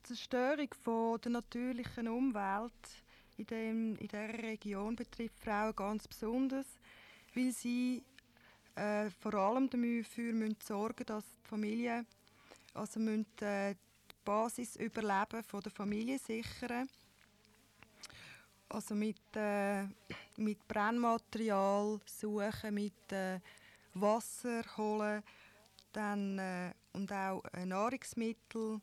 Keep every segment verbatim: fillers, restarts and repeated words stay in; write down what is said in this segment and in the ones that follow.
Zerstörung von der natürlichen Umwelt in, dem, in dieser Region betrifft Frauen ganz besonders, weil sie äh, vor allem dafür müssen sorgen, dass die Familie, also müssen, äh, die Basisüberleben von der Familie sichern. Also mit, äh, mit Brennmaterial suchen, mit äh, Wasser holen, dann, äh, und auch äh, Nahrungsmittel.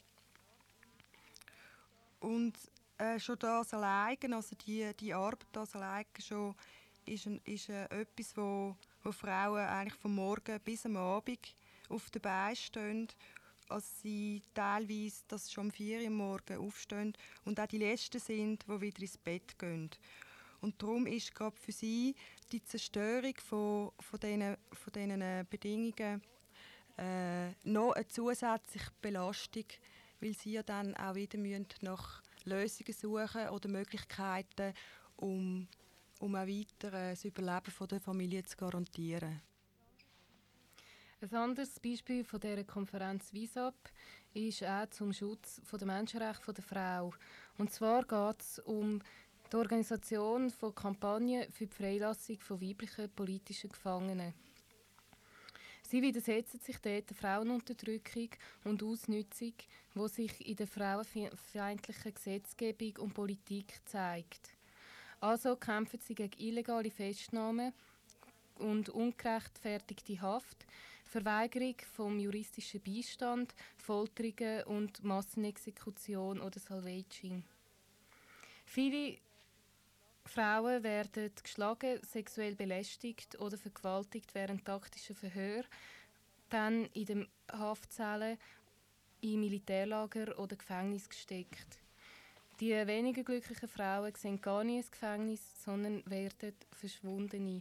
Und äh, schon das allein, also die, die Arbeit das allein schon, ist, ein, ist äh, etwas, wo, wo Frauen eigentlich vom Morgen bis am Abend auf den Beinen stehen. Also sie teilweise dass schon um vier Uhr morgens aufstehen und auch die Letzten sind, die wieder ins Bett gehen. Und darum ist gerade für sie die Zerstörung von, von diesen, von diesen äh, Bedingungen äh, noch eine zusätzliche Belastung, weil sie ja dann auch wieder nach Lösungen suchen oder Möglichkeiten, um, um auch weiter äh, das Überleben von der Familie zu garantieren. Ein anderes Beispiel von dieser Konferenz W I S A P ist auch zum Schutz der Menschenrechte der Frau. Und zwar geht es um die Organisation von Kampagnen für die Freilassung von weiblichen politischen Gefangenen. Sie widersetzen sich dort der Frauenunterdrückung und Ausnutzung, die sich in der frauenfeindlichen Gesetzgebung und Politik zeigt. Also kämpfen sie gegen illegale Festnahmen und ungerechtfertigte Haft, Verweigerung vom juristischen Beistand, Folterungen und Massenexekution oder Salvaging. Viele Frauen werden geschlagen, sexuell belästigt oder vergewaltigt während taktischen Verhör, dann in den Haftzellen, in Militärlager oder Gefängnis gesteckt. Die weniger glücklichen Frauen sehen gar nie ins Gefängnis, sondern werden Verschwundene.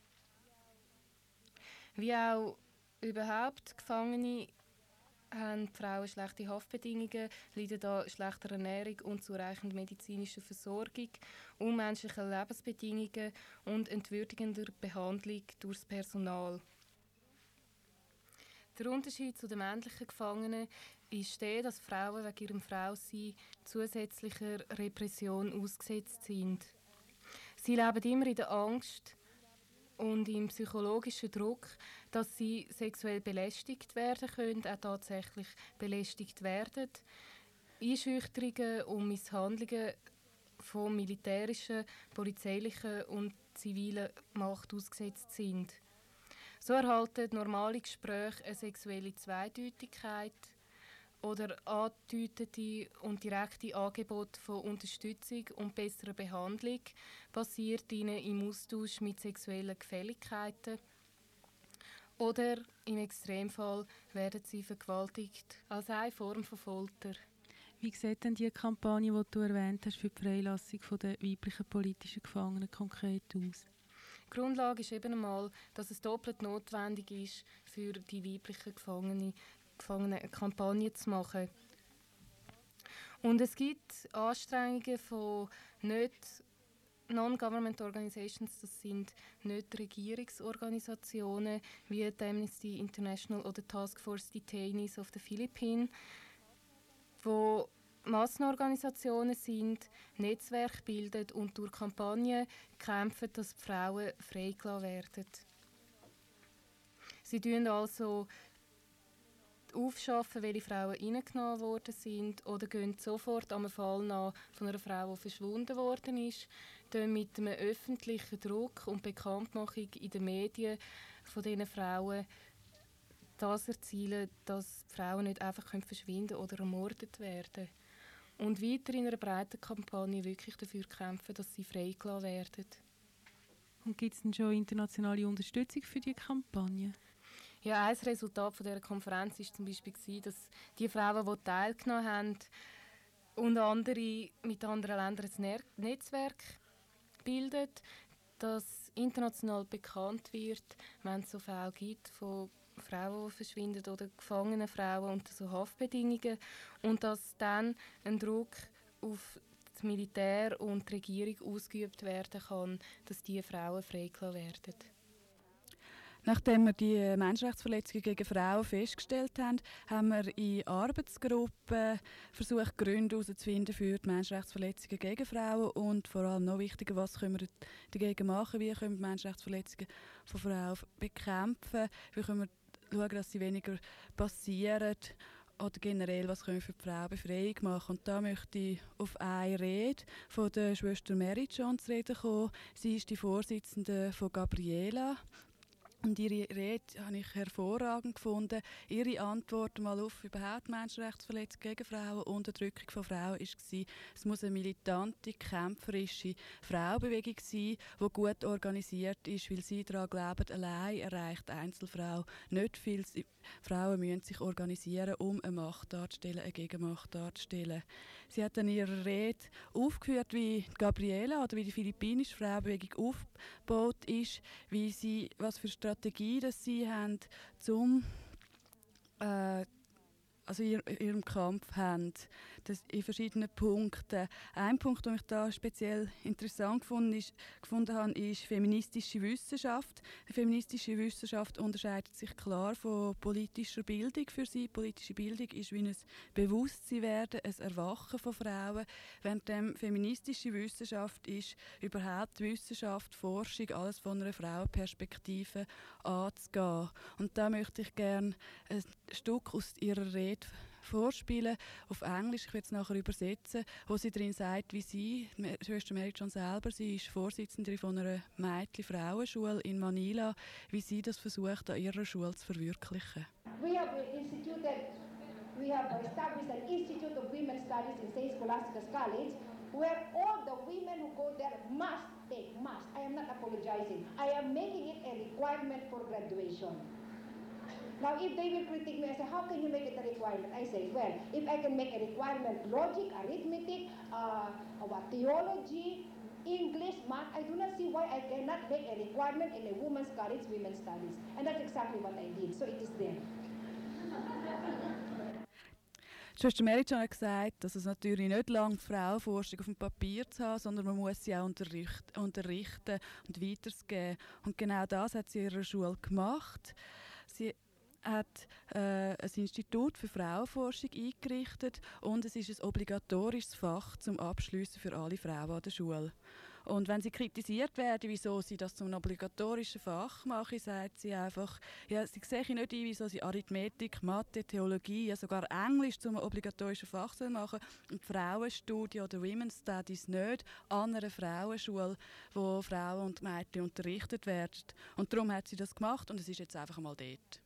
Wie auch überhaupt Gefangene haben die Frauen schlechte Haftbedingungen, leiden an schlechter Ernährung, unzureichender medizinischer Versorgung, unmenschlichen Lebensbedingungen und entwürdigender Behandlung durch das Personal. Der Unterschied zu den männlichen Gefangenen ist der, dass Frauen wegen ihrem Frausein zusätzlicher Repression ausgesetzt sind. Sie leben immer in der Angst und im psychologischen Druck, dass sie sexuell belästigt werden können, auch tatsächlich belästigt werden, Einschüchterungen und Misshandlungen von militärischen, polizeilichen und zivilen Macht ausgesetzt sind. So erhalten normale Gespräche eine sexuelle Zweideutigkeit oder angedeutete und direkte Angebote von Unterstützung und besserer Behandlung basiert ihnen im Austausch mit sexuellen Gefälligkeiten. Oder im Extremfall werden sie vergewaltigt als eine Form von Folter. Wie sieht denn die Kampagne, die du erwähnt hast, für die Freilassung der weiblichen politischen Gefangenen konkret aus? Die Grundlage ist eben einmal, dass es doppelt notwendig ist, für die weiblichen Gefangenen, Gefangenen eine Kampagne zu machen. Und es gibt Anstrengungen von nicht Non-Government Organizations, das sind nicht Regierungsorganisationen wie die Amnesty International oder Task Force Detainees auf den Philippinen, wo Massenorganisationen sind, Netzwerke bilden und durch Kampagnen kämpfen, dass die Frauen freigelassen werden. Sie tun also aufschaffen, welche Frauen reingenommen worden sind oder gehen sofort am Fall nach von einer Frau, die verschwunden worden ist, dann mit einem öffentlichen Druck und Bekanntmachung in den Medien von diesen Frauen das erzielen, dass die Frauen nicht einfach verschwinden oder ermordet werden. Und weiter in einer breiten Kampagne wirklich dafür kämpfen, dass sie freigelassen werden. Und gibt es denn schon internationale Unterstützung für diese Kampagne? Ja, ein Resultat von dieser Konferenz war zum Beispiel, dass die Frauen, die teilgenommen haben, und andere mit anderen Ländern ein Netzwerk bilden, das international bekannt wird, wenn es so Fälle gibt von Frauen, die verschwinden oder gefangene Frauen unter so Haftbedingungen und dass dann ein Druck auf das Militär und die Regierung ausgeübt werden kann, dass diese Frauen freigelassen werden. Nachdem wir die Menschenrechtsverletzungen gegen Frauen festgestellt haben, haben wir in Arbeitsgruppen versucht, Gründe herauszufinden für die Menschenrechtsverletzungen gegen Frauen und vor allem noch wichtiger, was können wir dagegen machen, wie können wir Menschenrechtsverletzungen von Frauen bekämpfen, wie können wir schauen, dass sie weniger passieren oder generell, was können wir für die Frauenbefreiung machen. Und da möchte ich auf eine Rede von der Schwester Mary John zu reden kommen. Sie ist die Vorsitzende von Gabriela. Und ihre Rede habe ich hervorragend gefunden. Ihre Antwort mal auf überhaupt Menschenrechtsverletzungen gegen Frauen, Unterdrückung von Frauen, war, es muss eine militante, kämpferische Frauenbewegung sein, die gut organisiert ist, weil sie daran glauben, allein erreicht die Einzelfrau nicht viel. Frauen müssen sich organisieren, um eine Macht darzustellen, eine Gegenmacht darzustellen. Sie hat in ihrer Rede aufgeführt, wie Gabriela oder wie die philippinische Frauenbewegung aufgebaut ist, wie sie, was für Strategie das sie haben, zum äh, also in ihrem Kampf haben, das in verschiedenen Punkten. Ein Punkt, den ich da speziell interessant gefunden, ist, gefunden habe, ist feministische Wissenschaft. Die feministische Wissenschaft unterscheidet sich klar von politischer Bildung für sie. Politische Bildung ist wie ein Bewusstseinwerden, ein Erwachen von Frauen, während dem feministische Wissenschaft ist überhaupt Wissenschaft, Forschung, alles von einer Frauenperspektive anzugehen. Und da möchte ich gerne ein Stück aus ihrer Rede vorspielen, auf Englisch, ich werde es nachher übersetzen, wo sie darin sagt, wie sie, Schwester Mary John selber, sie ist Vorsitzende von einer Mädchen-Frauenschule in Manila, wie sie das versucht, an ihrer Schule zu verwirklichen. We have instituted, we have established an Institute of Women's Studies in Saint Scholastica's College, where all the women who go there must take, must, I am not apologizing, I am making it a requirement for graduation. Now, if they will critique me and say, how can you make it a requirement? I say, well, if I can make a requirement, logic, arithmetic, uh, what, theology, English, math, I do not see why I cannot make a requirement in a women's college, women's studies. And that's exactly what I did, so it is there. Schwester Mary John hat gesagt, dass es natürlich nicht lange Frauenforschung auf dem Papier zu haben, sondern man muss sie auch unterricht, unterrichten und weitergeben. Und genau das hat sie in ihrer Schule gemacht. Sie hat äh, ein Institut für Frauenforschung eingerichtet und es ist ein obligatorisches Fach zum Abschliessen für alle Frauen an der Schule. Und wenn sie kritisiert werden, wieso sie das zum obligatorischen Fach machen, sagt sie einfach, ja, sie sehe nicht ein, wieso sie Arithmetik, Mathe, Theologie, ja sogar Englisch zum obligatorischen Fach machen und Frauenstudien oder Women's Studies nicht an einer Frauenschule, wo Frauen und Mädchen unterrichtet werden. Und darum hat sie das gemacht und es ist jetzt einfach mal dort.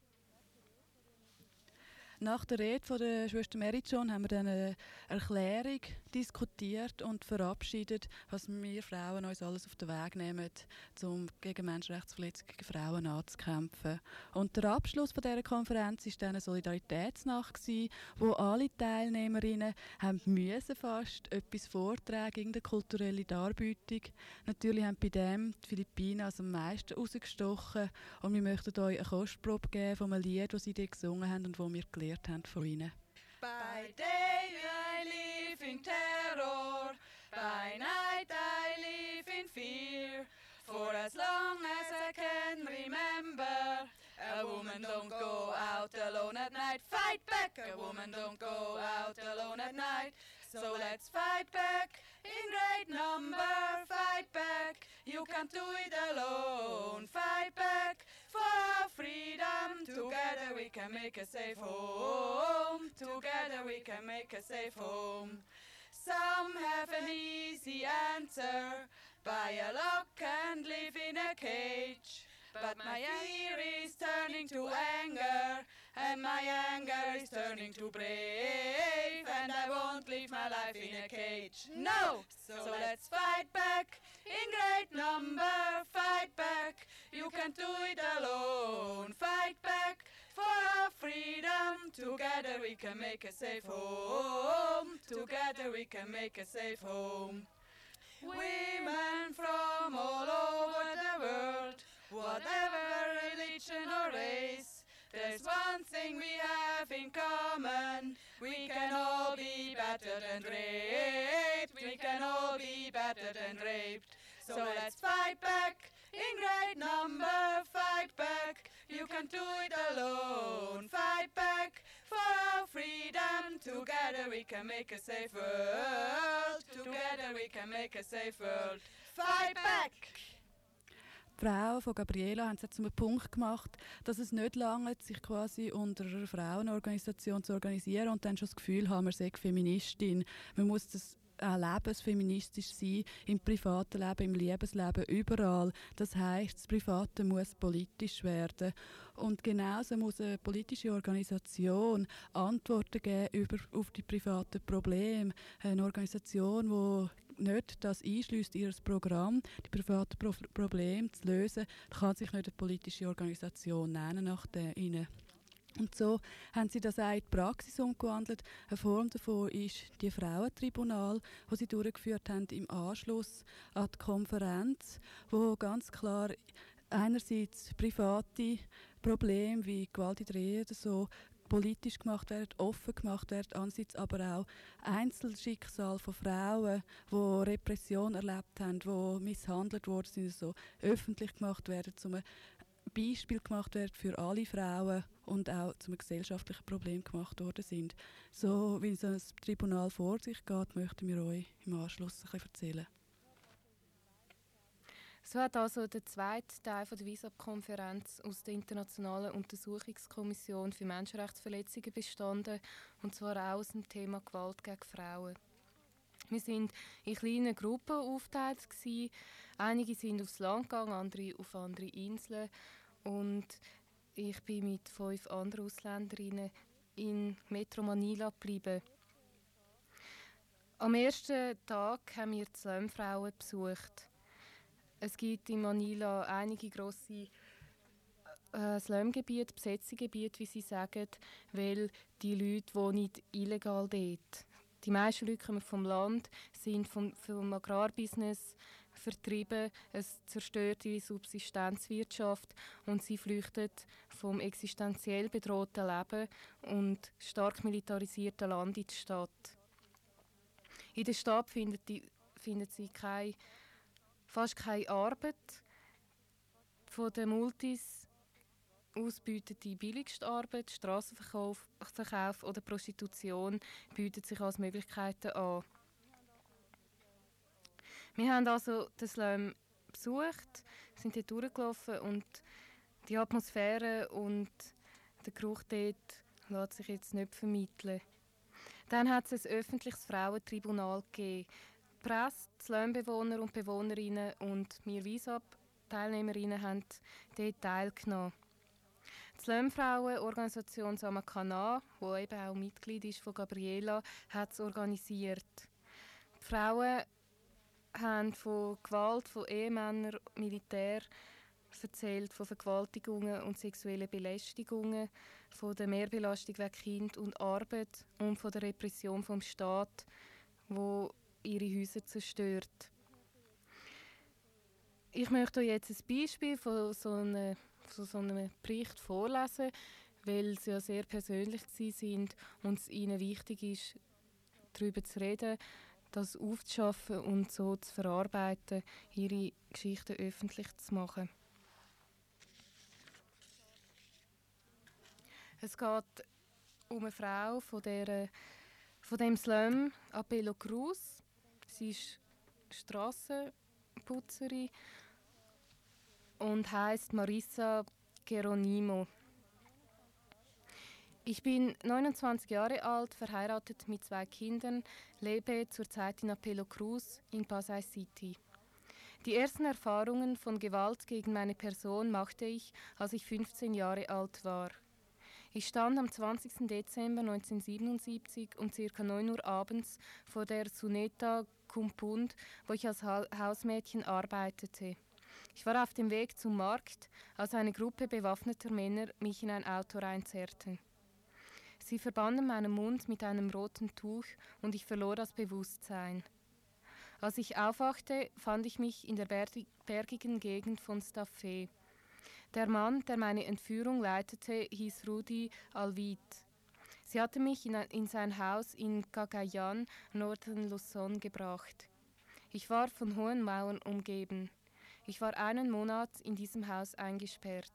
Nach der Rede von der Schwester Mary John haben wir dann eine Erklärung diskutiert und verabschiedet, was wir Frauen uns alles auf den Weg nehmen, um gegen Menschenrechtsverletzungen gegen Frauen anzukämpfen. Und der Abschluss von dieser Konferenz war dann eine Solidaritätsnacht, wo alle Teilnehmerinnen haben müssen fast etwas vortragen, irgendeine kulturelle Darbietung. Natürlich haben bei dem die Philippinen als am meisten rausgestochen und wir möchten euch eine Kostprobe geben von einem Lied, das sie dort gesungen haben und das wir gelernt haben von ihnen. By day I live in terror, by night I live in fear. For as long as I can remember, a woman don't go out alone at night. Fight back! A woman don't go out alone at night. So let's fight back in great number. Fight back, you can't do it alone. Fight back for our freedom. Together we can make a safe home. Together we can make a safe home. Some have an easy answer, buy a lock and live in a cage. But my fear is turning to anger, and my anger is turning to brave, and I won't live my life in a cage. No! So let's fight back in great number, fight back. You can't do it alone. Fight back for our freedom. Together we can make a safe home. Together we can make a safe home. Women from all over the world, whatever religion or race, there's one thing we have in common. We can all be battered and raped. We can all be battered and raped. So let's fight back in great number, fight back. You can't do it alone. Fight back for our freedom. Together we can make a safe world. Together we can make a safe world. Fight back! Die Frauen von Gabriela haben es jetzt zum Punkt gemacht, dass es nicht lange sich quasi unter einer Frauenorganisation zu organisieren und dann schon das Gefühl haben, man sei Feministin. Man muss das auch lebensfeministisch sein, im privaten Leben, im Liebesleben, überall. Das heisst, das Private muss politisch werden. Und genauso muss eine politische Organisation Antworten geben über, auf die privaten Probleme. Eine Organisation, die nicht das einschliesst, ihr Programm, die privaten Pro- Probleme zu lösen, kann sich nicht eine politische Organisation nennen nach ihnen. Und so haben sie das auch in die Praxis umgewandelt. Eine Form davon ist die Frauentribunal, die sie durchgeführt haben im Anschluss an die Konferenz, wo ganz klar einerseits private Probleme wie Gewalt in der Ehe oder so politisch gemacht werden, offen gemacht werden, andererseits aber auch Einzelschicksale von Frauen, die Repression erlebt haben, die misshandelt worden sind, so öffentlich gemacht werden, um ein Beispiel gemacht werden für alle Frauen und auch zum gesellschaftlichen Problem gemacht worden sind. So wie so ein Tribunal vor sich geht, möchten wir euch im Anschluss ein bisschen erzählen. So hat also der zweite Teil der W I S A P-Konferenz aus der Internationalen Untersuchungskommission für Menschenrechtsverletzungen bestanden, und zwar auch aus dem Thema Gewalt gegen Frauen. Wir waren in kleinen Gruppen aufgeteilt. Einige sind aufs Land gegangen, andere auf andere Inseln. Und ich bin mit fünf anderen Ausländerinnen in Metro Manila geblieben. Am ersten Tag haben wir die Slum-Frauen besucht. Es gibt in Manila einige grosse äh, Slum-Gebiete, Besetzungsgebiete, wie sie sagen, weil die Leute wohnen illegal dort. Die meisten Leute kommen vom Land, sind vom, vom Agrarbusiness vertrieben, es zerstört ihre Subsistenzwirtschaft und sie flüchten vom existenziell bedrohten Leben und stark militarisierten Land in die Stadt. In der Stadt findet, die, findet sie keine, fast keine Arbeit. Von den Multis aus bieten die billigste Arbeit, Strassenverkauf Verkauf oder Prostitution bieten sich als Möglichkeiten an. Wir haben also den Slum besucht, sind dort durchgelaufen und die Atmosphäre und der Geruch dort lässt sich jetzt nicht vermitteln. Dann hat es ein öffentliches Frauentribunal gegeben. Die Presse, die Slumbewohner und Bewohnerinnen und wir W I S A P-Teilnehmerinnen haben dort teilgenommen. Die Slum-Frauen-Organisation Samakana, die eben auch Mitglied ist von Gabriela, hat es organisiert. Die Frauen haben von Gewalt von Ehemännern, Militär erzählt, von Vergewaltigungen und sexuellen Belästigungen, von der Mehrbelastung wegen Kind und Arbeit und von der Repression vom Staat, wo ihre Häuser zerstört. Ich möchte euch jetzt ein Beispiel von so einem, von so einem Bericht vorlesen, weil sie ja sehr persönlich sind und es ihnen wichtig ist, darüber zu reden, das aufzuschaffen und so zu verarbeiten, ihre Geschichten öffentlich zu machen. Es geht um eine Frau von, der, von dem Slum Apelo Cruz. Sie ist Strassenputzerin und heißt Marissa Geronimo. Ich bin neunundzwanzig Jahre alt, verheiratet mit zwei Kindern, lebe zurzeit in Apelo Cruz in Pasay City. Die ersten Erfahrungen von Gewalt gegen meine Person machte ich, als ich fünfzehn Jahre alt war. Ich stand am zwanzigsten Dezember neunzehnhundertsiebenundsiebzig um ca. neun Uhr abends vor der Suneta Kumpund, wo ich als ha- Hausmädchen arbeitete. Ich war auf dem Weg zum Markt, als eine Gruppe bewaffneter Männer mich in ein Auto reinzerrten. Sie verbanden meinen Mund mit einem roten Tuch und ich verlor das Bewusstsein. Als ich aufwachte, fand ich mich in der berg- bergigen Gegend von Stafé. Der Mann, der meine Entführung leitete, hieß Rudi Alvid. Sie hatte mich in, in sein Haus in Cagayan, Northern Luzon, gebracht. Ich war von hohen Mauern umgeben. Ich war einen Monat in diesem Haus eingesperrt.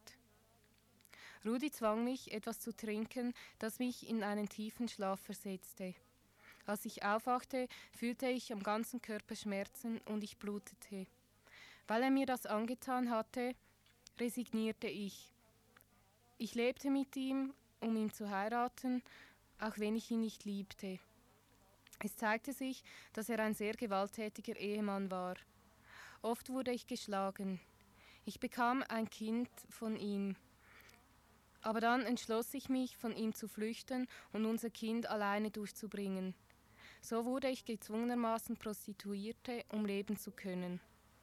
Rudi zwang mich, etwas zu trinken, das mich in einen tiefen Schlaf versetzte. Als ich aufwachte, fühlte ich am ganzen Körper Schmerzen und ich blutete. Weil er mir das angetan hatte, resignierte ich. Ich lebte mit ihm, um ihn zu heiraten, auch wenn ich ihn nicht liebte. Es zeigte sich, dass er ein sehr gewalttätiger Ehemann war. Oft wurde ich geschlagen. Ich bekam ein Kind von ihm. Aber dann entschloss ich mich, von ihm zu flüchten und unser Kind alleine durchzubringen. So wurde ich gezwungenermaßen Prostituierte, um leben zu können.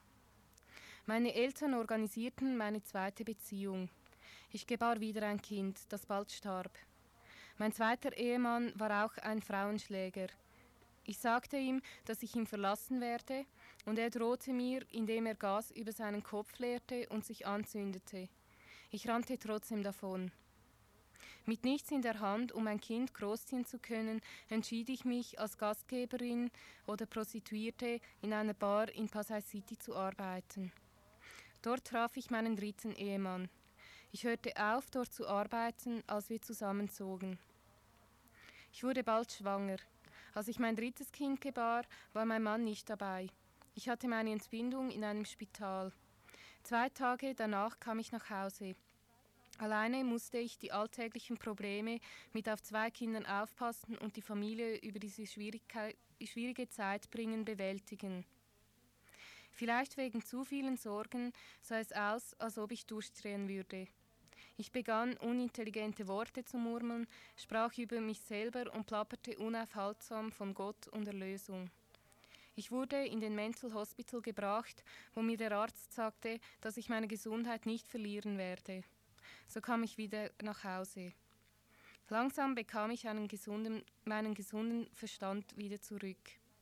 Meine Eltern organisierten meine zweite Beziehung. Ich gebar wieder ein Kind, das bald starb. Mein zweiter Ehemann war auch ein Frauenschläger. Ich sagte ihm, dass ich ihn verlassen werde, und er drohte mir, indem er Gas über seinen Kopf leerte und sich anzündete. Ich rannte trotzdem davon. Mit nichts in der Hand, um ein Kind großziehen zu können, entschied ich mich, als Gastgeberin oder Prostituierte in einer Bar in Pasay City zu arbeiten. Dort traf ich meinen dritten Ehemann. Ich hörte auf, dort zu arbeiten, als wir zusammenzogen. Ich wurde bald schwanger. Als ich mein drittes Kind gebar, war mein Mann nicht dabei. Ich hatte meine Entbindung in einem Spital. Zwei Tage danach kam ich nach Hause. Alleine musste ich die alltäglichen Probleme mit auf zwei Kindern aufpassen und die Familie über diese schwierige Zeit bringen bewältigen. Vielleicht wegen zu vielen Sorgen sah es aus, als ob ich durchdrehen würde. Ich begann, unintelligente Worte zu murmeln, sprach über mich selber und plapperte unaufhaltsam von Gott und Erlösung. Ich wurde in den Mental Hospital gebracht, wo mir der Arzt sagte, dass ich meine Gesundheit nicht verlieren werde. So kam ich wieder nach Hause. Langsam bekam ich einen gesunden, meinen gesunden Verstand wieder zurück.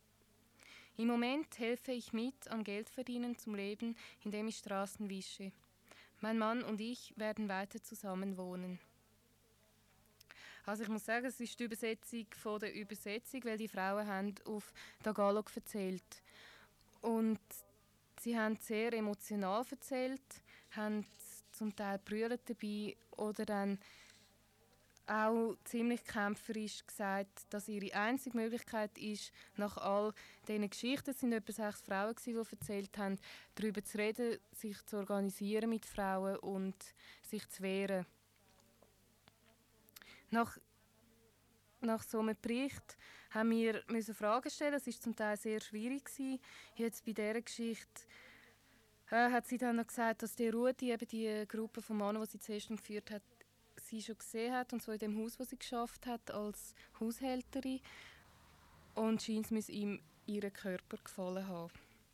Im Moment helfe ich mit am Geldverdienen zum Leben, indem ich Straßen wische. Mein Mann und ich werden weiter zusammen wohnen. Also ich muss sagen, es ist die Übersetzung von der Übersetzung, weil die Frauen haben auf Tagalog erzählt. Und sie haben sehr emotional erzählt, haben zum Teil brüllt dabei oder dann auch ziemlich kämpferisch gesagt, dass ihre einzige Möglichkeit ist, nach all diesen Geschichten, es sind etwa sechs Frauen, die erzählt haben, darüber zu reden, sich zu organisieren mit Frauen und sich zu wehren. Nach, nach so einem Bericht haben wir müssen Fragen stellen. Es war zum Teil sehr schwierig gewesen. Jetzt bei dieser Geschichte äh, hat sie dann noch gesagt, dass die Rudi, eben die Gruppe von Männern, die sie zuerst geführt hat, sie schon gesehen hat, und zwar in dem Haus, wo sie geschafft hat als Haushälterin. Und scheint es ihm ihren Körper gefallen haben.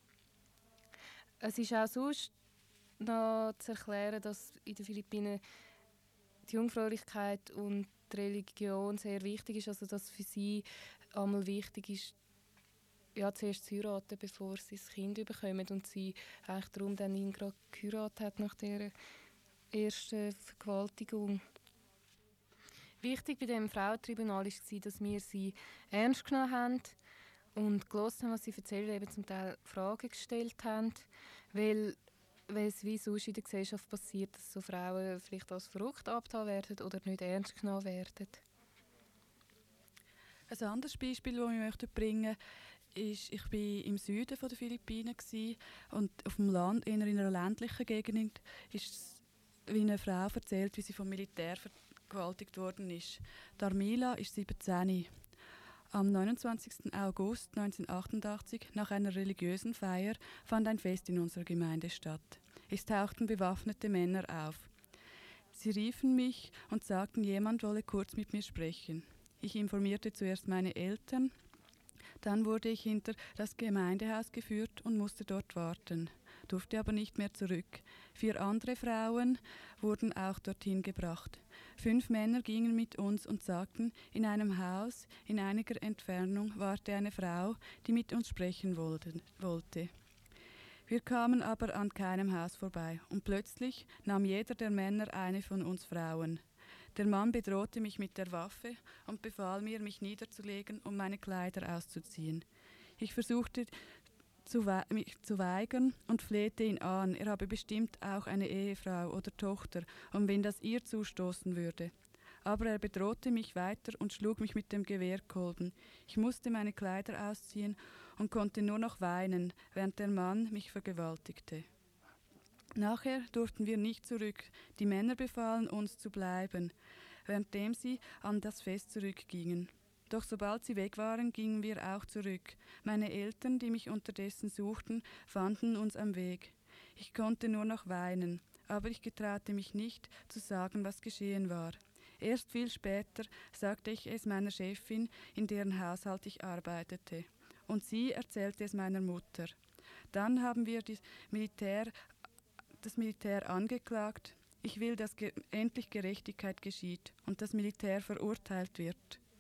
Es ist auch sonst noch zu erklären, dass in den Philippinen die Jungfräulichkeit und die Religion sehr wichtig ist, also dass für sie einmal wichtig ist, ja, zuerst zu heiraten, bevor sie das Kind bekommen, und sie eigentlich darum dann ihn gerade geheiratet hat nach der ersten Vergewaltigung. Wichtig bei dem Frauentribunal war, dass wir sie ernst genommen haben und gehört haben, was sie erzählt, eben zum Teil Fragen gestellt haben, weil, weil es wie sonst in der Gesellschaft passiert, dass so Frauen vielleicht als verrückt abgetan werden oder nicht ernst genommen werden. Ein anderes Beispiel, das ich möchte bringen möchte, ist, ich war im Süden der Philippinen und auf dem Land, eher in einer ländlichen Gegend, ist wie eine Frau erzählt, wie sie vom Militär vergewaltigt worden ist. Darmila ist siebzehn. Am neunundzwanzigsten August neunzehnhundertachtundachtzig, nach einer religiösen Feier, fand ein Fest in unserer Gemeinde statt. Es tauchten bewaffnete Männer auf. Sie riefen mich und sagten, jemand wolle kurz mit mir sprechen. Ich informierte zuerst meine Eltern. Dann wurde ich hinter das Gemeindehaus geführt und musste dort warten, durfte aber nicht mehr zurück. Vier andere Frauen wurden auch dorthin gebracht. Fünf Männer gingen mit uns und sagten, in einem Haus in einiger Entfernung warte eine Frau, die mit uns sprechen wollte. Wir kamen aber an keinem Haus vorbei und plötzlich nahm jeder der Männer eine von uns Frauen. Der Mann bedrohte mich mit der Waffe und befahl mir, mich niederzulegen, um meine Kleider auszuziehen. Ich versuchte zu, we mich zu weigern und flehte ihn an. Er habe bestimmt auch eine Ehefrau oder Tochter, und wenn das ihr zustoßen würde. Aber er bedrohte mich weiter und schlug mich mit dem Gewehrkolben. Ich musste meine Kleider ausziehen und konnte nur noch weinen, während der Mann mich vergewaltigte. Nachher durften wir nicht zurück. Die Männer befahlen uns zu bleiben, währenddem sie an das Fest zurückgingen. Doch sobald sie weg waren, gingen wir auch zurück. Meine Eltern, die mich unterdessen suchten, fanden uns am Weg. Ich konnte nur noch weinen, aber ich getraute mich nicht, zu sagen, was geschehen war. Erst viel später sagte ich es meiner Chefin, in deren Haushalt ich arbeitete. Und sie erzählte es meiner Mutter. Dann haben wir die Militär, das Militär angeklagt. Ich will, dass ge- endlich Gerechtigkeit geschieht und das Militär verurteilt wird.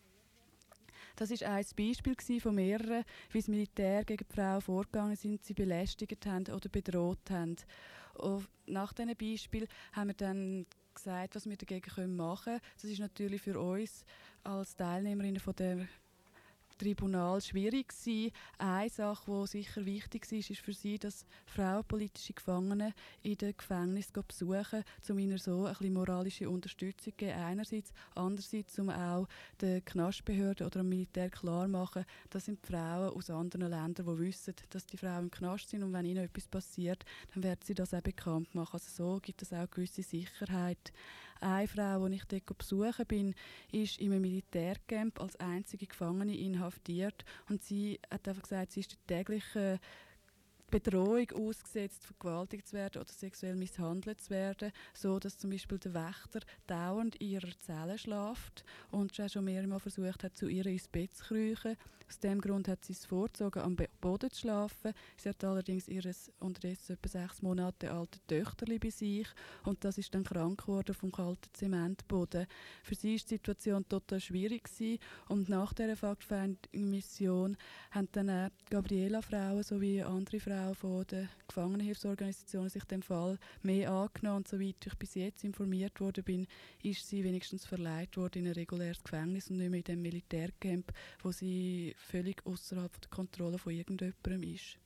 Das war ein Beispiel von mehreren, wie das Militär gegen die Frau vorgegangen sind, sie belästigt haben oder bedroht haben. Und nach diesen Beispielen haben wir dann gesagt, was wir dagegen machen können. Das ist natürlich für uns als Teilnehmerinnen von der Tribunal schwierig gewesen. Eine Sache, die sicher wichtig war, ist für sie, dass Frauen politische Gefangene in den Gefängnissen besuchen, um ihnen so ein bisschen moralische Unterstützung zu geben, einerseits. Andererseits, um auch den Knastbehörden oder dem Militär klar machen, das sind Frauen aus anderen Ländern, die wissen, dass die Frauen im Knast sind, und wenn ihnen etwas passiert, dann werden sie das auch bekannt machen. Also so gibt es auch eine gewisse Sicherheit. Eine Frau, die ich dort besuchen bin, ist in einem Militärcamp als einzige Gefangene inhaftiert, und sie hat einfach gesagt, sie ist der täglichen Bedrohung ausgesetzt, vergewaltigt zu werden oder sexuell misshandelt zu werden, so dass zum Beispiel der Wächter dauernd in ihrer Zelle schläft und schon mehrmals versucht hat, zu ihr ins Bett zu kriechen. Aus diesem Grund hat sie es vorgezogen, am Boden zu schlafen. Sie hat allerdings ihr unterdessen etwa sechs Monate alte Töchterli bei sich, und das ist dann krank geworden vom kalten Zementboden. Für sie war die Situation total schwierig gewesen, und nach dieser Fact-Finding-Mission haben dann auch Gabriela-Frauen sowie andere Frauen von den Gefangenenhilfsorganisationen sich dem Fall mehr angenommen, und soweit ich bis jetzt informiert worden bin, ist sie wenigstens verleiht worden in ein reguläres Gefängnis und nicht mehr in dem Militärcamp, wo sie völlig außerhalb der Kontrolle von irgendjemandem ist.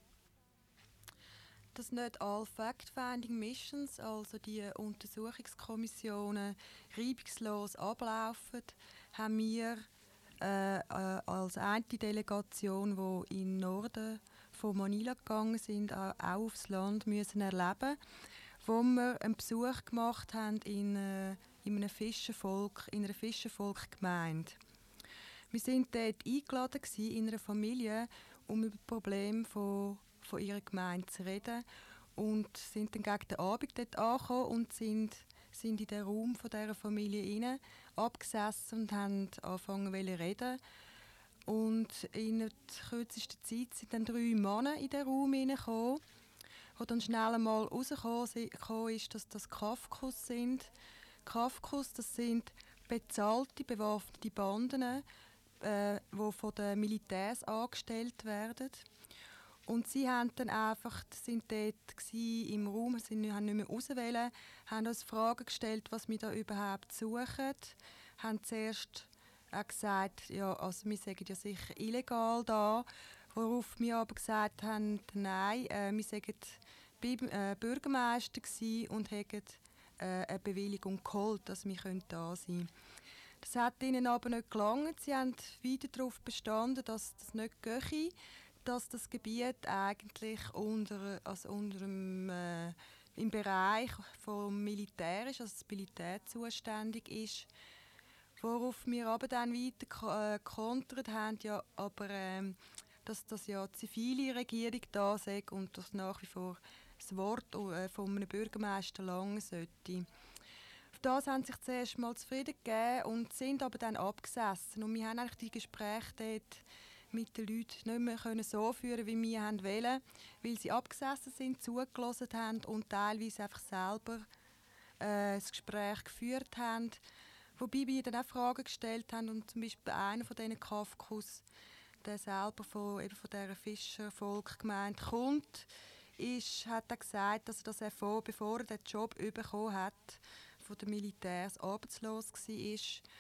Dass nicht alle Fact-Finding-Missions, also die Untersuchungskommissionen, reibungslos ablaufen, haben wir äh, äh, als eine Delegation, die in den Norden von Manila gegangen sind, auch aufs Land müssen erleben, wo wir einen Besuch gemacht haben in, äh, in einem Fischervolk, in einer Fischervolkgemeinde. Wir waren dort eingeladen in einer Familie, um über die Probleme von, von ihrer Gemeinde zu reden, und sind dann gegen den Abend dort angekommen und sind, sind in den Raum von dieser Familie hinein abgesessen und haben angefangen zu reden. Und in der kürzesten Zeit sind dann drei Männer in den Raum hineingekommen, wo dann schnell einmal rausgekommen ist, dass das Kafkus sind. Kafkus, das sind bezahlte, bewaffnete Banden, äh, die von den Militärs angestellt werden. Und sie haben dann einfach, sind dort im Raum, sie haben nicht mehr rauswählen, haben uns Fragen gestellt, was wir da überhaupt suchen. Haben zuerst auch gesagt, ja, also wir sagen ja sicher illegal da, worauf wir aber gesagt haben, nein, äh, wir sagen äh, Bürgermeister gsi und hätten äh, eine Bewilligung geholt, dass wir da sein können. Das hat ihnen aber nicht gelangt. Sie haben weiter darauf bestanden, dass das nicht gehe, dass das Gebiet eigentlich unter, also unter dem, äh, im Bereich vom Militär ist, also das Militär zuständig ist. Worauf wir aber dann weiter gekontert äh, haben, ja, aber ähm, dass das ja die zivile Regierung da sei und dass nach wie vor das Wort äh, von einem Bürgermeister langen sollte. Auf das haben sich zuerst mal zufrieden gegeben und sind aber dann abgesessen. Und wir haben eigentlich die Gespräche dort mit den Leuten nicht mehr können so führen, wie wir wollen, weil sie abgesessen sind, zugelassen haben und teilweise einfach selber äh, das Gespräch geführt haben. Wobei wir dann auch Fragen gestellt haben und zum Beispiel einer von diesen Kafkus, der selber von, eben von dieser Fischervolkgemeinde kommt, ist, hat er gesagt, dass er das erfahren, bevor er den Job bekommen hat, von den Militärs arbeitslos war.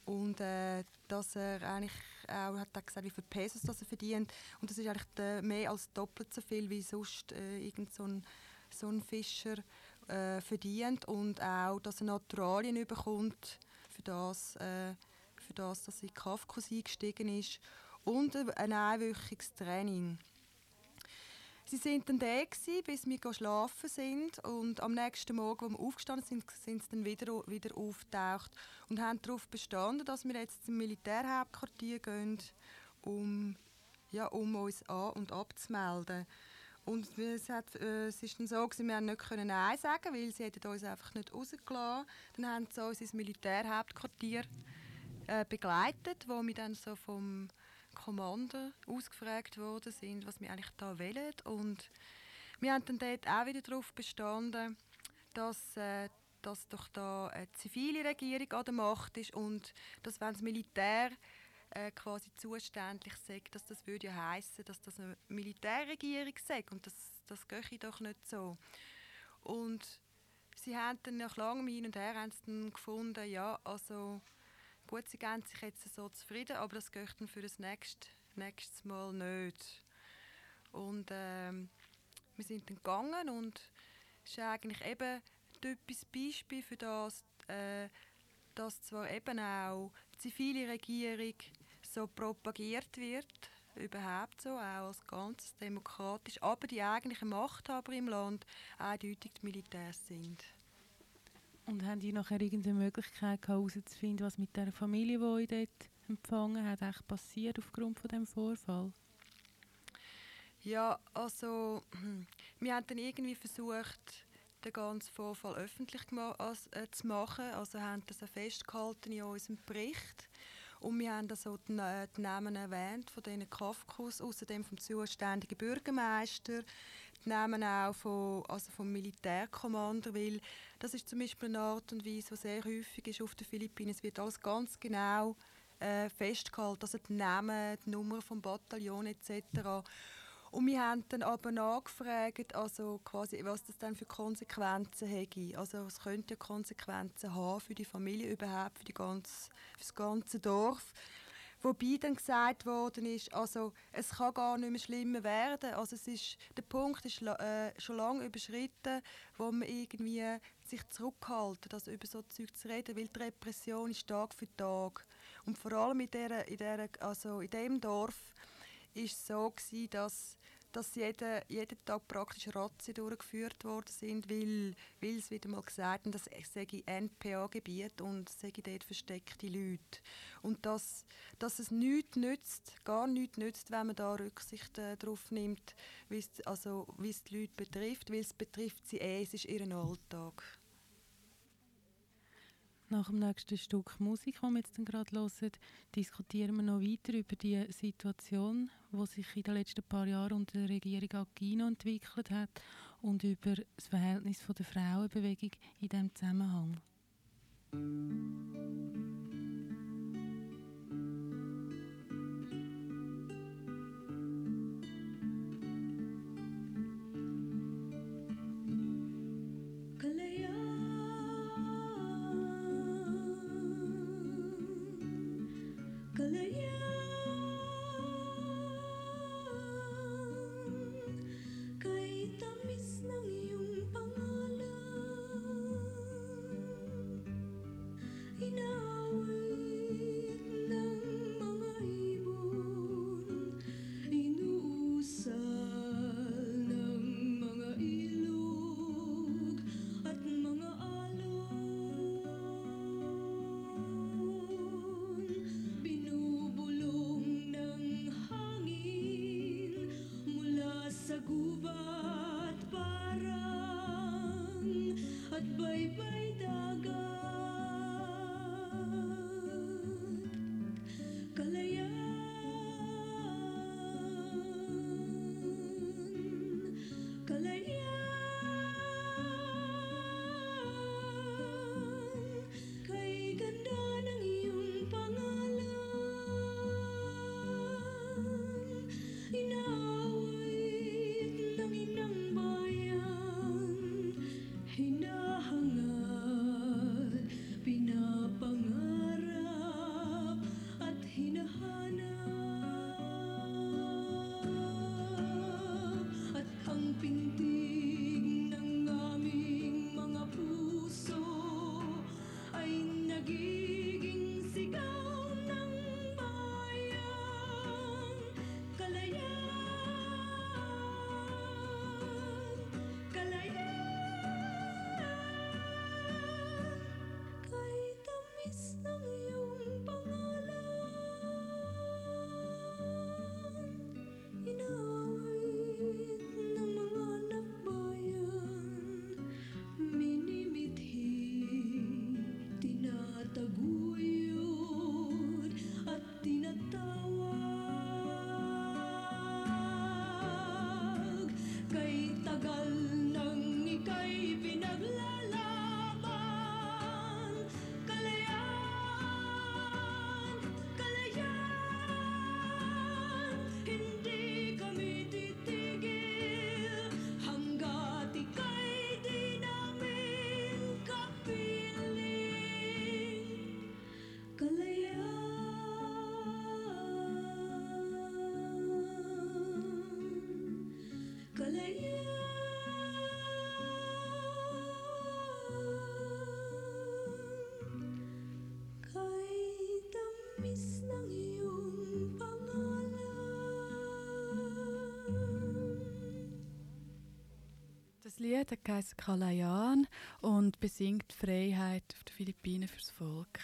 Und äh, dass er eigentlich auch, hat er gesagt, wie viele Pesos das er verdient. Und das ist eigentlich de, mehr als doppelt so viel, wie sonst äh, irgend so ein, so ein Fischer äh, verdient. Und auch, dass er Naturalien bekommt für das, äh, für das, dass er in Kafkos eingestiegen ist. Und ein einwöchiges Training. Sie waren dann da, bis wir schlafen sind. Und am nächsten Morgen, als wir aufgestanden sind, sind sie dann wieder, wieder aufgetaucht und haben darauf bestanden, dass wir jetzt zum Militärhauptquartier gehen, um, ja, um uns an- und abzumelden. Und es, hat, äh, es ist dann so, wir haben nicht können Nein sagen, weil sie hätten uns einfach nicht rausgelassen. Dann haben sie uns ins Militärhauptquartier äh, begleitet, wo wir dann so vom Kommando ausgefragt worden sind, was wir eigentlich da wollen. Und wir haben dann dort auch wieder darauf bestanden, dass, äh, dass doch da eine zivile Regierung an der Macht ist und dass, wenn das Militär äh, quasi zuständig sei, dass das würde ja heissen, dass das eine Militärregierung sei. Und das, das gehe doch nicht so. Und sie haben dann nach langem Hin und Her haben sie dann gefunden, ja, also gut, sie geben sich jetzt so zufrieden, aber das geht dann für das nächste, nächstes Mal nicht. Und ähm, wir sind dann gegangen und es ist eigentlich eben ein typisches Beispiel für das, äh, dass zwar eben auch die zivile Regierung so propagiert wird, überhaupt so, auch als ganz demokratisch, aber die eigentlichen Machthaber im Land eindeutig die Militärs sind. Und haben die nachher irgendeine Möglichkeit herauszufinden, was mit der Familie, die euch dort empfangen hat, echt passiert aufgrund von dem Vorfall? Ja, also wir haben dann irgendwie versucht, den ganzen Vorfall öffentlich äh, zu machen. Also haben das auch festgehalten in unserem Bericht. Und wir haben also die, äh, die Namen erwähnt von diesen Kafkos, außerdem vom zuständigen Bürgermeister, die Namen auch von, also vom Militärkommando, weil das ist zum Beispiel eine Art und Weise, die sehr häufig ist auf den Philippinen. Es wird alles ganz genau äh, festgehalten, also die Namen, die Nummer vom Bataillon et cetera. Und wir haben dann aber nachgefragt, also quasi, was das dann für Konsequenzen hätte. Also es könnte ja Konsequenzen haben für die Familie überhaupt, für, die ganz, für das ganze Dorf. Wobei dann gesagt worden ist, also es kann gar nicht mehr schlimmer werden. Also es ist, der Punkt ist äh, schon lange überschritten, wo man irgendwie sich zurückhalten, also über so Zeug zu reden, weil die Repression ist Tag für Tag. Und vor allem in, der, in, der, also in diesem Dorf war es so gewesen, dass, dass jeden, jeden Tag praktisch Razzien durchgeführt worden sind, weil, weil es wieder mal gesagt haben, das sei N P A-Gebiet und es sei dort versteckte Leute. Und dass, dass es nichts nützt, gar nichts nützt, wenn man da Rücksicht äh, darauf nimmt, wie es, also, wie es die Leute betrifft, weil es betrifft sie eh, es ist ihr Alltag. Nach dem nächsten Stück Musik, das wir jetzt gerade hören, diskutieren wir noch weiter über die Situation, die sich in den letzten paar Jahren unter der Regierung Aquino entwickelt hat und über das Verhältnis der Frauenbewegung in diesem Zusammenhang. Inaaway tagal nang ika'y pinaglalaban. Kalayaan, kalayaan, hindi kami titigil hanggat ika'y di namin kapiling. Kalayaan, kalayaan, kay tamis ng iyong pangalan. Das Lied heisst Kalayaan und besingt die Freiheit auf den Philippinen fürs Volk.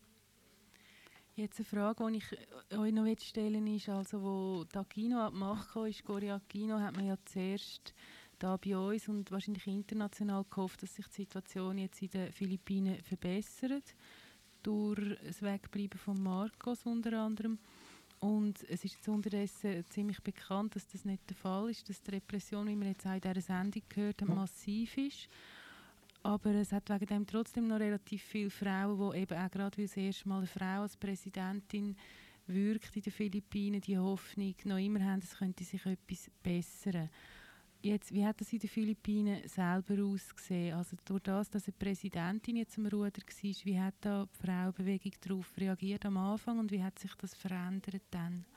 Jetzt eine Frage, die ich euch noch stellen will, ist, also wo die Aquino an die Macht kam, ist Cory Aquino, hat man ja zuerst da bei uns und wahrscheinlich international gehofft, dass sich die Situation jetzt in den Philippinen verbessert, durch das Wegbleiben von Marcos unter anderem. Und es ist jetzt unterdessen ziemlich bekannt, dass das nicht der Fall ist, dass die Repression, wie wir jetzt auch in dieser Sendung gehört haben, massiv ist. Aber es hat wegen dem trotzdem noch relativ viele Frauen, die eben auch gerade, weil das erste Mal eine Frau als Präsidentin wirkt in den Philippinen, die Hoffnung noch immer haben, es könnte sich etwas bessern. Jetzt, wie hat das in den Philippinen selber ausgesehen? Also durch das, dass eine Präsidentin jetzt am Ruder war, wie hat da die Frauenbewegung darauf reagiert am Anfang und wie hat sich das verändert dann?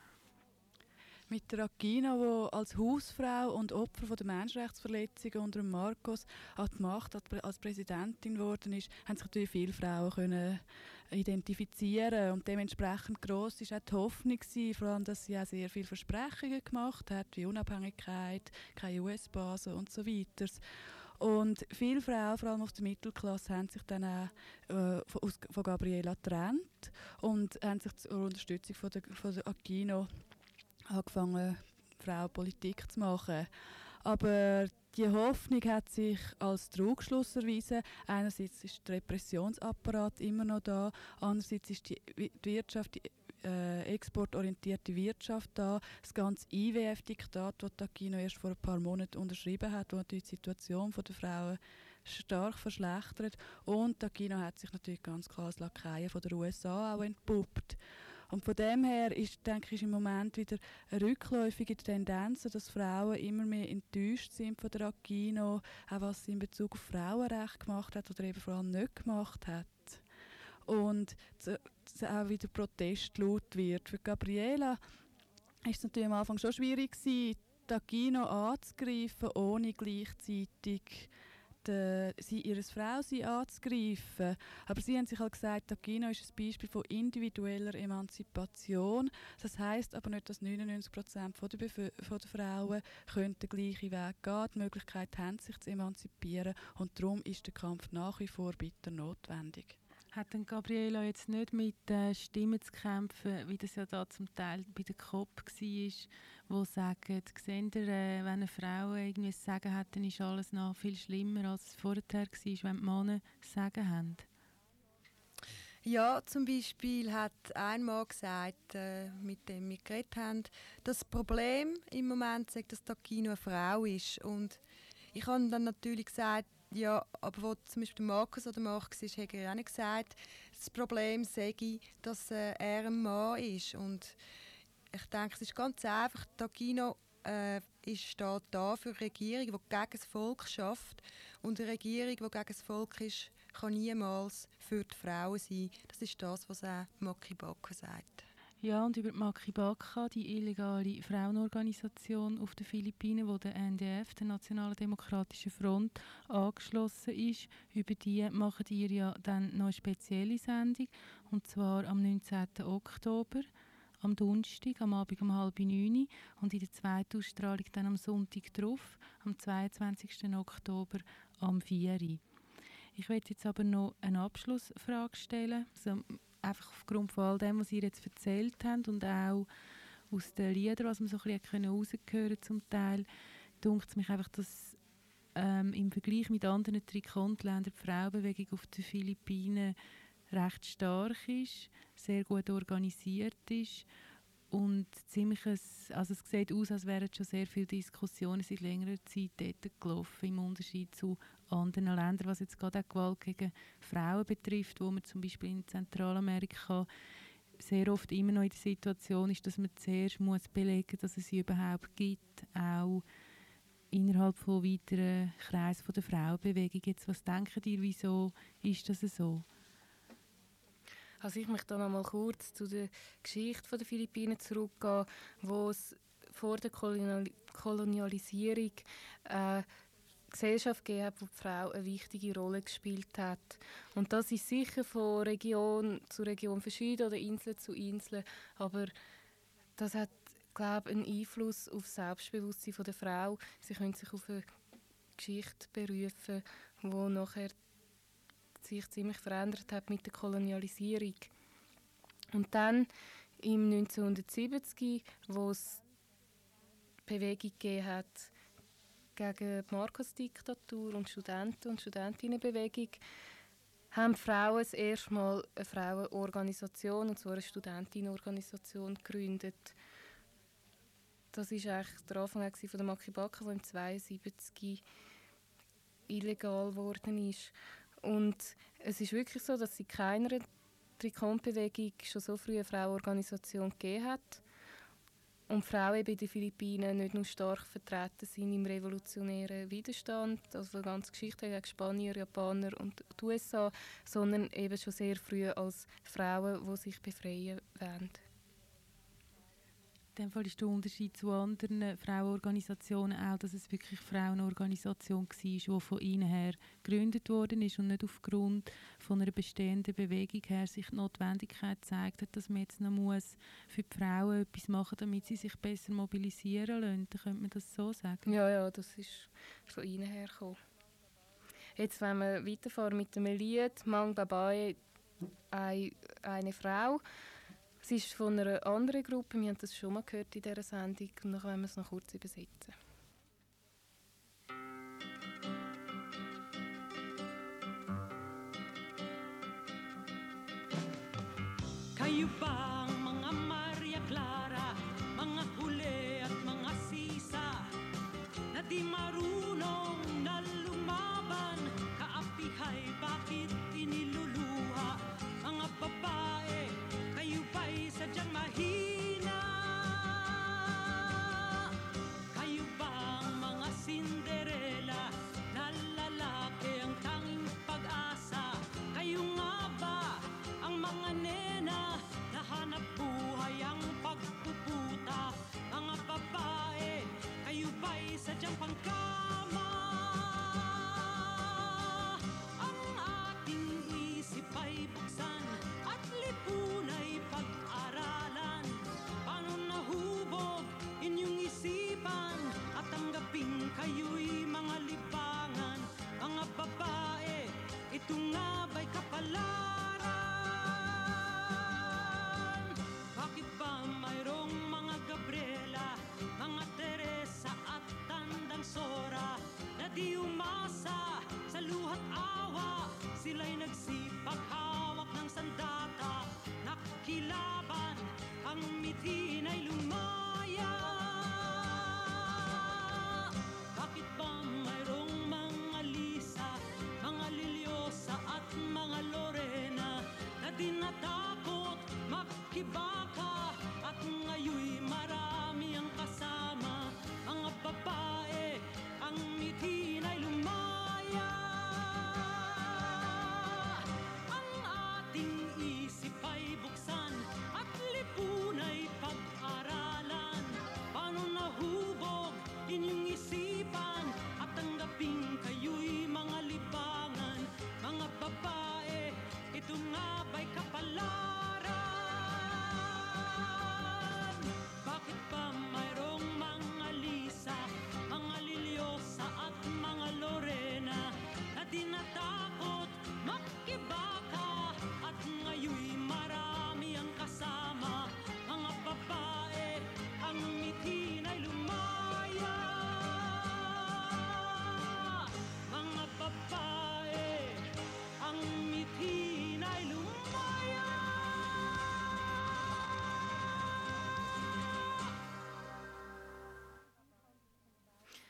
Mit der Aquino, die als Hausfrau und Opfer von der Menschenrechtsverletzungen unter Marcos an die Macht als Präsidentin geworden ist, haben sich natürlich viele Frauen können identifizieren und dementsprechend gross war auch die Hoffnung gewesen, vor allem, dass sie auch sehr viele Versprechungen gemacht hat, wie Unabhängigkeit, keine U S-Basen und so weiter. Und viele Frauen, vor allem aus der Mittelklasse, haben sich dann auch äh, von, von Gabriela getrennt und haben sich zur Unterstützung von der, von der Aquino angefangen, Frauenpolitik zu machen. Aber die Hoffnung hat sich als Trugschluss erwiesen. Einerseits ist der Repressionsapparat immer noch da, andererseits ist die, die Wirtschaft, die äh, exportorientierte Wirtschaft da. Das ganze I W F-Diktat, das Aquino erst vor ein paar Monaten unterschrieben hat, das natürlich die Situation der Frauen stark verschlechtert. Und Aquino hat sich natürlich ganz klar als Lakaie von der U S A auch entpuppt. Und von dem her ist, denke ich, im Moment wieder eine rückläufige Tendenz, dass Frauen immer mehr enttäuscht sind von der Aquino, auch was sie in Bezug auf Frauenrecht gemacht hat oder eben vor allem nicht gemacht hat. Und dass auch wieder Protest laut wird. Für Gabriela war es natürlich am Anfang schon schwierig gewesen, die Aquino anzugreifen, ohne gleichzeitig Die, sie, ihre Frau sie anzugreifen. Aber sie haben sich halt gesagt, Aquino ist ein Beispiel von individueller Emanzipation. Das heisst aber nicht, dass neunundneunzig Prozent von der, Bef- von der Frauen können den gleichen Weg gehen. Die Möglichkeit haben, sich zu emanzipieren. Und darum ist der Kampf nach wie vor bitter notwendig. Hat denn Gabriela jetzt nicht mit äh, Stimmen zu kämpfen, wie das ja da zum Teil bei der C O P war, die sagen, seht ihr, äh, wenn eine Frau irgendwie das Sagen hat, dann ist alles noch viel schlimmer, als es vorher war, wenn die Männer das Sagen haben? Ja, zum Beispiel hat ein Mann gesagt, äh, mit dem wir geredet haben, das Problem im Moment sei, dass Aquino eine Frau ist. Und ich habe dann natürlich gesagt, ja, aber wo zum Beispiel Marcos oder Marx ist, hat er auch nicht gesagt, das Problem sei, dass äh, er ein Mann ist. Und ich denke, es ist ganz einfach, Aquino äh, steht da für eine Regierung, die gegen das Volk schafft. Und eine Regierung, die gegen das Volk ist, kann niemals für die Frauen sein. Das ist das, was auch Maki Baka sagt. Ja, und über die Maki Baka, die illegale Frauenorganisation auf den Philippinen, wo der N D F, der Nationale Demokratische Front, angeschlossen ist, über die machen ihr ja dann noch eine spezielle Sendung, und zwar am neunzehnten Oktober, am Donnerstag, am Abend um halb neun, und in der zweiten Ausstrahlung dann am Sonntag drauf, am zweiundzwanzigsten Oktober, am vier Uhr. Ich möchte jetzt aber noch eine Abschlussfrage stellen. Also, einfach aufgrund von all dem, was ihr jetzt erzählt habt und auch aus den Liedern, was man so ein bisschen rausgehört hat zum Teil, dunkt es mich einfach, dass ähm, im Vergleich mit anderen Trikontinentländern die Frauenbewegung auf den Philippinen recht stark ist, sehr gut organisiert ist Und ziemlich ein, also es sieht aus, als wären schon sehr viele Diskussionen seit längerer Zeit dort gelaufen, im Unterschied zu anderen Ländern, was jetzt gerade auch Gewalt gegen Frauen betrifft, wo man zum Beispiel in Zentralamerika sehr oft immer noch in der Situation ist, dass man zuerst muss belegen muss, dass es sie überhaupt gibt, auch innerhalb von weiteren Kreisen von der Frauenbewegung. Jetzt, was denken ihr, wieso ist das so? Also ich möchte noch mal kurz zu der Geschichte der Philippinen zurückgehen, wo es vor der Kolonial- Kolonialisierung eine Gesellschaft gegeben hat, wo die Frau eine wichtige Rolle gespielt hat. Und das ist sicher von Region zu Region verschieden oder Insel zu Insel, aber das hat, glaube ich, einen Einfluss auf das Selbstbewusstsein der Frau. Sie können sich auf eine Geschichte berufen, die nachher sich ziemlich verändert hat mit der Kolonialisierung. Und dann im neunzehnhundertsiebzig, wo es Bewegung gegeben hat gegen die Marcos-Diktatur und Studenten- und Studentinnenbewegung, haben die Frauen das erste Mal eine Frauenorganisation, und zwar eine Studentinnenorganisation, gegründet. Das war eigentlich der Anfang von der Makibaka, der im zweiundsiebzig illegal geworden ist. Und es ist wirklich so, dass es in keiner Trikontbewegung schon so früh eine Frauenorganisation gegeben hat. Und Frauen eben in den Philippinen nicht nur stark vertreten sind im revolutionären Widerstand, also die ganze Geschichte gegen Spanier, Japaner und die U S A, sondern eben schon sehr früh als Frauen, die sich befreien wollen. In dem Fall ist der Unterschied zu anderen Frauenorganisationen auch, dass es wirklich eine Frauenorganisation war, die von ihnen her gegründet worden ist und nicht aufgrund von einer bestehenden Bewegung her sich die Notwendigkeit zeigt hat, dass man jetzt noch muss für die Frauen etwas machen muss, damit sie sich besser mobilisieren lassen. Dann könnte man das so sagen? Ja, ja, das ist von ihnen hergekommen. Jetzt, wenn wir weiterfahren mit dem Lied «Mang Babae», eine, eine Frau. Es ist von einer anderen Gruppe, wir haben das schon mal gehört in dieser Sendung, und dann werden wir es noch kurz übersetzen. Kayo ba ang mga Maria Clara, mga huli at mga sisa, na di marunong na lumaban, kaapihay bakit iniluluha? Mga babae, kayo ba'y sadyang mahina? Kayo ba ang mga Cinderella, na lalaki ang tanging pag-asa? Kayo nga ba ang mga nena, na hanap buhay ang pagpuputa? Mga babae, kayo ba'y sadyang pangkama? Ang ating isip ay buksan at lipunay pag-aralan. Paano nahubog inyong isipan at tanggapin kayo'y mga libangan? Mga babae, ito nga ba'y kapalaran? Bakit ba mayroong mga Gabriela, mga Teresa at tandang Sora?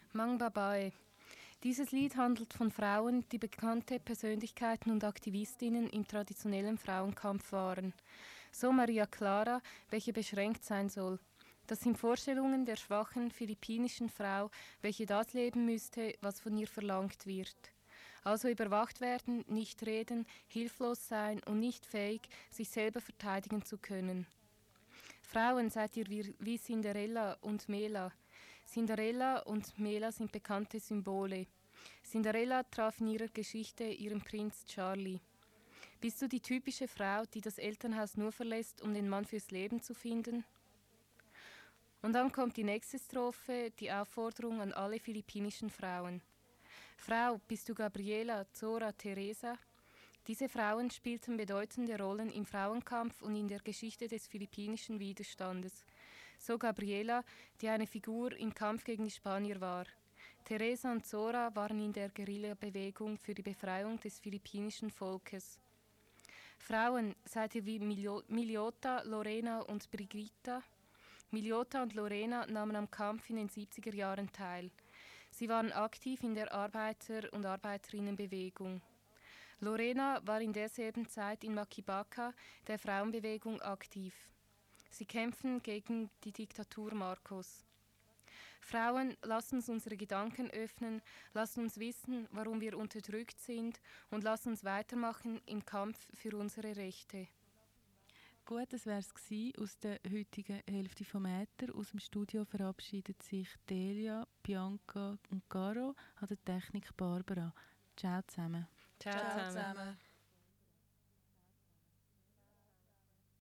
Mang Babae. Dieses Lied handelt von Frauen, die bekannte Persönlichkeiten und Aktivistinnen im traditionellen Frauenkampf waren. So Maria Clara, welche beschränkt sein soll. Das sind Vorstellungen der schwachen philippinischen Frau, welche das leben müsste, was von ihr verlangt wird. Also überwacht werden, nicht reden, hilflos sein und nicht fähig, sich selber verteidigen zu können. Frauen seid ihr wie, wie Cinderella und Mela. Cinderella und Mela sind bekannte Symbole. Cinderella traf in ihrer Geschichte ihren Prinz Charlie. Bist du die typische Frau, die das Elternhaus nur verlässt, um den Mann fürs Leben zu finden? Und dann kommt die nächste Strophe, die Aufforderung an alle philippinischen Frauen. Frau, bist du Gabriela, Zora, Teresa? Diese Frauen spielten bedeutende Rollen im Frauenkampf und in der Geschichte des philippinischen Widerstandes. So Gabriela, die eine Figur im Kampf gegen die Spanier war. Teresa und Zora waren in der Guerilla-Bewegung für die Befreiung des philippinischen Volkes. Frauen, seid ihr wie Milio- Miliota, Lorena und Brigitta? Miliota und Lorena nahmen am Kampf in den siebziger Jahren teil. Sie waren aktiv in der Arbeiter- und Arbeiterinnenbewegung. Lorena war in derselben Zeit in Makibaka, der Frauenbewegung, aktiv. Sie kämpfen gegen die Diktatur Marcos. Frauen, lasst uns unsere Gedanken öffnen, lasst uns wissen, warum wir unterdrückt sind und lasst uns weitermachen im Kampf für unsere Rechte. Gut, das wäre es aus der heutigen Hälfte vom Äther. Aus dem Studio verabschiedet sich Delia, Bianca und Caro, an der Technik Barbara. Ciao zusammen. Ciao, Ciao zusammen. zusammen.